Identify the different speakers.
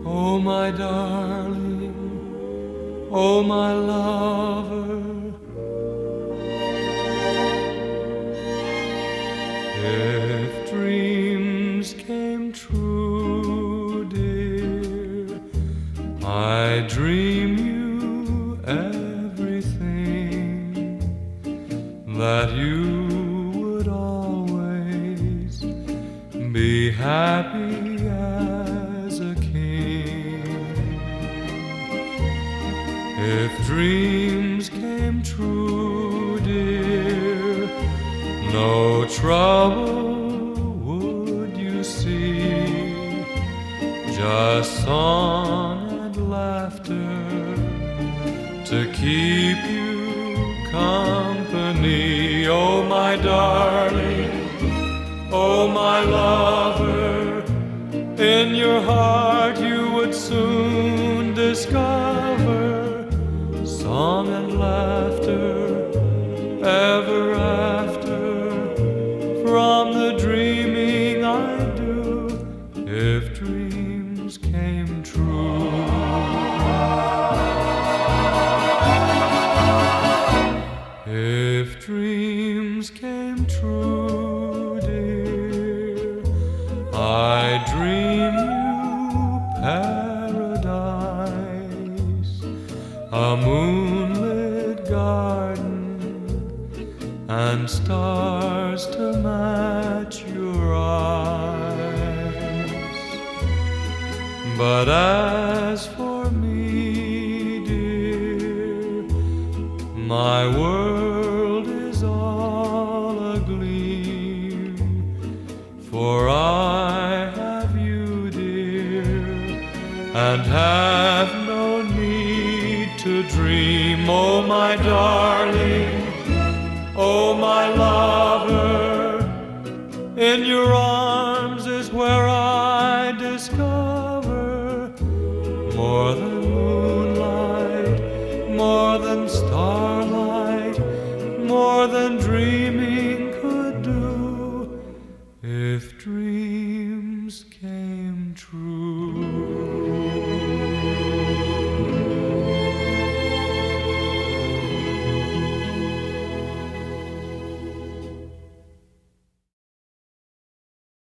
Speaker 1: Oh, my darling, oh, my lover, if dreams came true, dear, I'd dream you everything, that you would always be happy as a king. If dreams came true, dear, no trouble would you see, just song and laughter to keep you company. Oh, my darling, oh, my lover, in your heart you would soon discover song and laughter ever after, from the dreaming I do, if dreams came true. If dreams came true, dear, I'd dream you paradise, a moonlit garden, and stars to match your eyes. But as for me, dear, my world is all agleam, for I have you, dear, and have no need to dream. Oh, my darling, oh, my lover, in your arms is where I discover more than moonlight, more than starlight, more than dreaming.